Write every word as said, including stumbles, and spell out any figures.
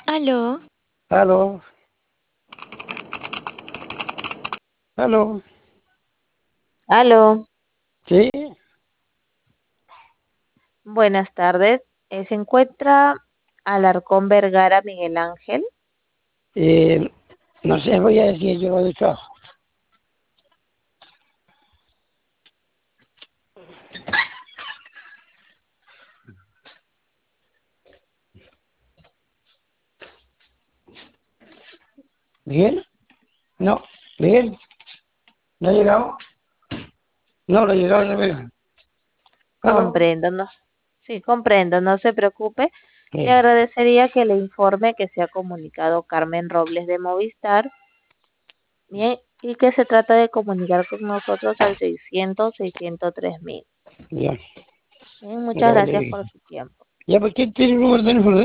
Aló, Aló, aló, Aló, sí, buenas tardes. Eh, ¿se encuentra Alarcón Vergara Miguel Ángel? eh, no sé, voy a decir yo lo he dicho. ¿Miguel? No, Miguel, ¿no ha llegado? No, no ha llegado, no ha llegado. Aló, Comprendo, no. Sí, comprendo, no se preocupe. Le sí, agradecería que le informe que se ha comunicado Carmen Robles de Movistar, bien, y que se trata de comunicar con nosotros al seiscientos, seiscientos tres mil. ya, Bien, muchas acabo de gracias ir. por su tiempo. Ya, ¿por qué tiene un número de teléfono?